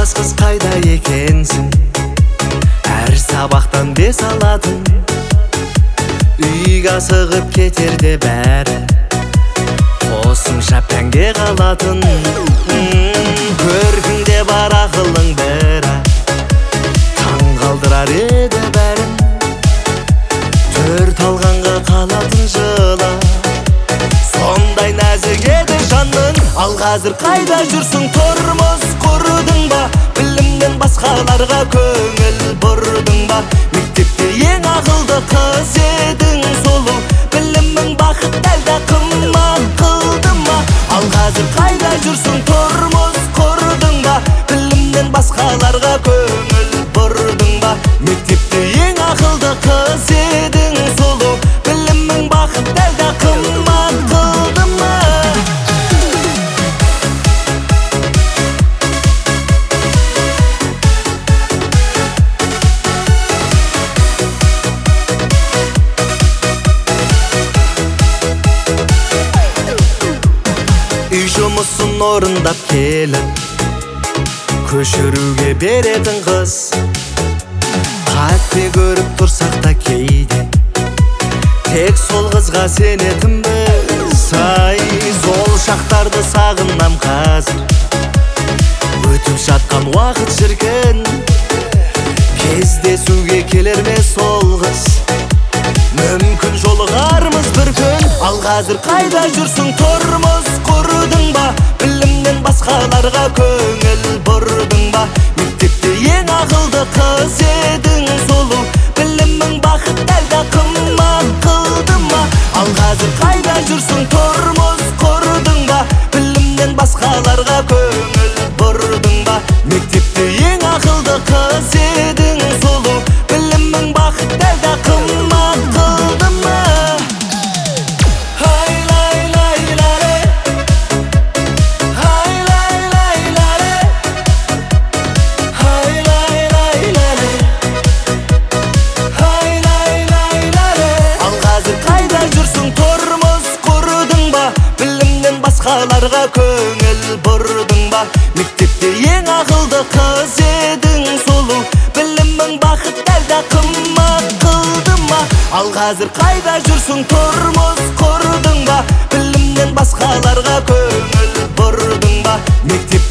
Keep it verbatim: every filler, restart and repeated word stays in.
жолбас қыз қайда екенсің? Әр сабақтан бес алатын, үйге асығып кетерде бәрі қосымша пәнге қалатын. Көркіңде бар ақылың бәрі таң қалдырар еді бәрін. Төрт алғанға қалатын жылы, сондай нәзік еді жаның. Ал қазір қайда жүрсің? Тұрмыс құрдың ба? Білімнен басқаларға көңіл бұрдың ба? Мектепте ең ақылды қыз едің солу, білімің бақыт әлде қымбат қылды ма? Ал қазір қайда жүрсің? Тұрмыс құрдың ба? Білімнен басқаларға көңіл бұрдың ба? Мектепте ең ақылды қыз едің солу, білімің бақыт әлде қымбат қылды ма? Үй жұмысын орындап келіп көшіруге беретін қыз, қатты көріп тұрсақ та кейде тек сол қызға сенетінбіз. Ай, сол шақтарды сағынам қазір, өтіп жатқан уақыт шіркін. Кездесуге келер ме сол қыз? Мүмкін жолығармыз бір күн. Ал қазір қайда жүрсің? Тұрмыс құрдың ба? Білімнен басқаларға көңіл бұрдың ба? Мектепте ең ақылды қыз едің солу, білімің бақыт әлде қымбат қылды ма? Ал қазір қайда жүрсің? Тұрмыс құрдың ба? Білімнен басқаларға көңіл бұрдың ба? Мектепте ең ақылды қыз едің солу, білімің бақыт әлде қымбат қылды ма? Басқаларға көңіл бұрдың ба? Мектепте ең ақылды қыз едің солу, білімің бақыт әлде қымбат қылды ма? Ал қазір қайда жүрсің? Тұрмыс құрдың ба? Білімнен басқаларға көңіл бұрдың ба? Мектеп